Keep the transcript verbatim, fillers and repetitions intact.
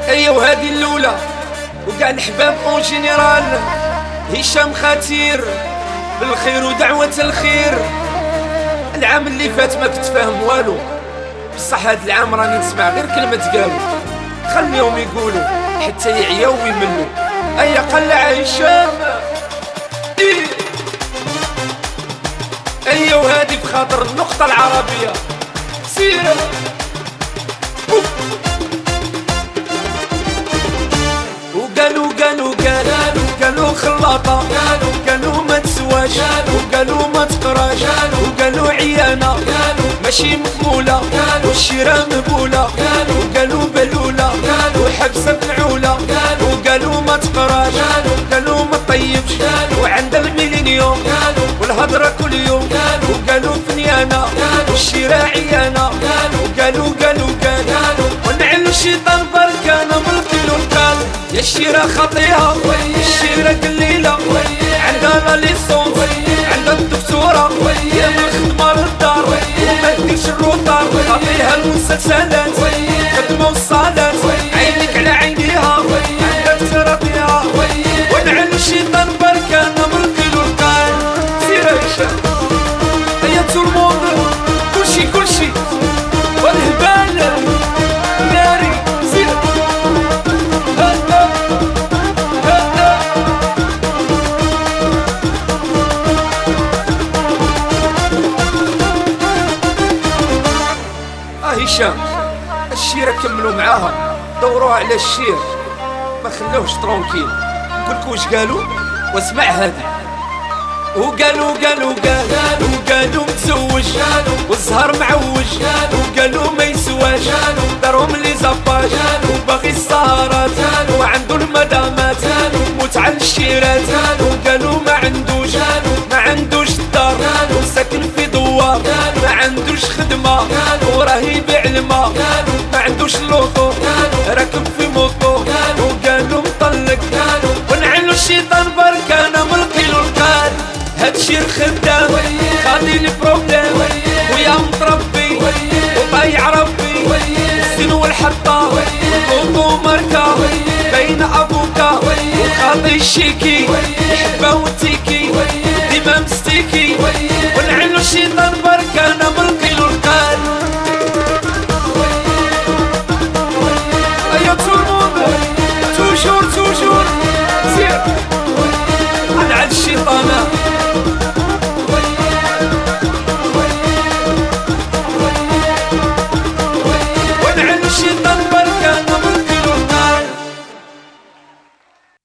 ايا وهادي الاولى وكاع الحباب اون جينيرال. هشام خطير بالخير ودعوة الخير. العام اللي فات ما كنت فاهم والو، بصح هاد العام راني نسمع غير كلمة قالو. خليهم يقولوا حتى يعياو ويملوا. ايا قلع هشام إيه. ايا وهادي بخاطر النقطة العربية سيرة. وقالوا قالوا قالوا قالوا خلاطة، وقالوا ما تسواش، وقالوا ما تقراش، وقالوا عيانة ماشي مكمولة، والشيرة مبولة، وقالوا بلولة وحبسة بنعولة، وقالوا ما تقراش، وقالوا ما تطيبش، وعند الميلينيوم والهضرة كل يوم، وقالوا فنيانة والشيرة عيانة، وقالوا قالوا قالوا ونعلو الشيطان بركانة ملقي له القلب. يا الشيرة خطيها الشيرة قليلة، عندها لا ليسونس عندها الدكتورة، يا من الخدمة للدار وما ديرش الروطار، خطيها المسلسلات خدمة والصالات، عينيك على عينيها عندك تراضيها، ونعلو الشيطان بركانة ملقي له القلب. سيرة هشام هيا تو الموند كلشي كلشي والهبال ناري سيرة. هشام الشيرة كملوا معاها، دوروها على الشير ما خلوهش ترونكيل. قولك واش قالوا واسمع هادي. وقالوا قالوا قالوا وقالوا متزوج والزهر معوج، وقالوا ما يسواش دارهم لي زاباج، وباغي السهرات وعندو المدامات متعة الشيرات، وقالوا ما عندوش ما عندوش الدار وساكن في دوار، ما عندوش خدمة وراه يبيع الماء، ما عندوش اللوطو راكب في موطو، وقالوا مطلق ونعلو الشيطان بركانة ملقي له القاد. هادشي الخدام خاطي لي بروبليم، ويا متربي وطايع ربي الزين والحطة والبوطو ماركة بين افوكا، وخاطي الشيكي يحبها وتيكي ديما مستيكي، ونعلو الشيطان بركانة ملقي له القاد. ايا تو الموند توجور توجور سير نعد الشيطانة. ونعلو الشيطان